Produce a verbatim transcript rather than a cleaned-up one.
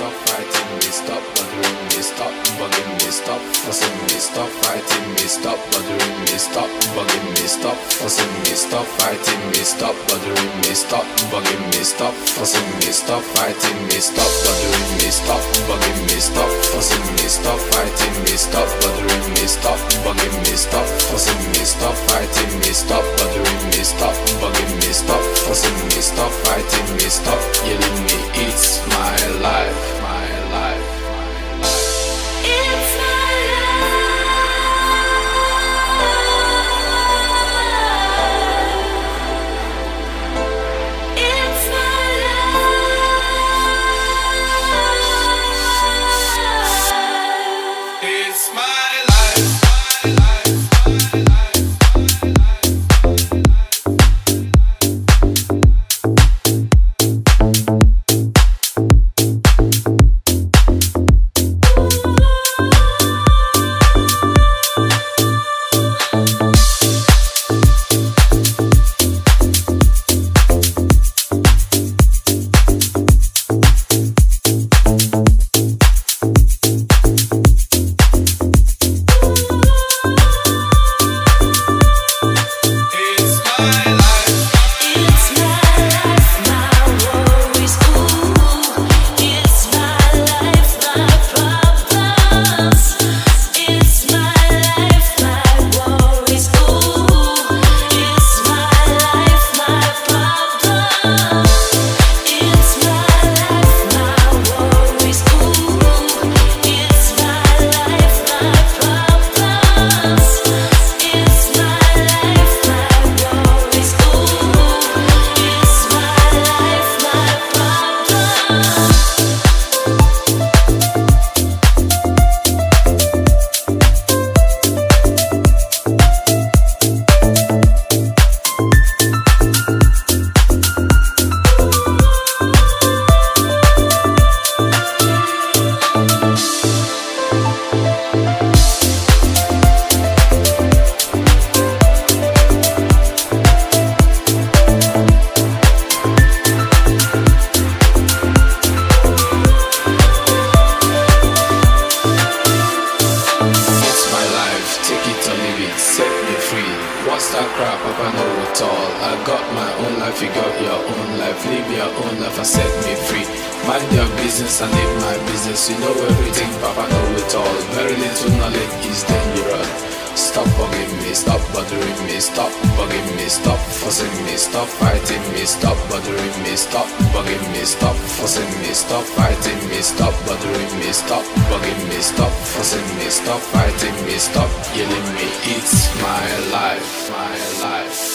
stop fighting me, stop bothering me, stop bugging me, stop fussing me, stop fighting me, stop bothering me, stop bugging me, stop fussing me, stop fighting me, stop bothering me, stop bugging me, stop fussing me, stop fighting me, stop bothering me, stop bugging me, stop fussing me, stop fighting me, stop bothering me, stop bugging me, stop fussing me, stop fighting me, stop bothering me, stop bugging me, stop fussing me, stop fighting me, stop yelling me. It's my life, my life, my life. It's my life. It's my life. It's my life. What's that crap? Papa know it all. I got my own life, you got your own life. Live your own life and set me free. Mind your business and live my business. You know everything, Papa know it all. Very little knowledge is dangerous. Stop bugging me, stop bothering me, stop bugging me, stop fussing me, stop fighting me, stop bothering me, stop bugging me, stop fussing me, stop fighting me, stop bothering me, stop bugging me, stop fussing me, stop fighting me, stop yelling me. It's my life, my life.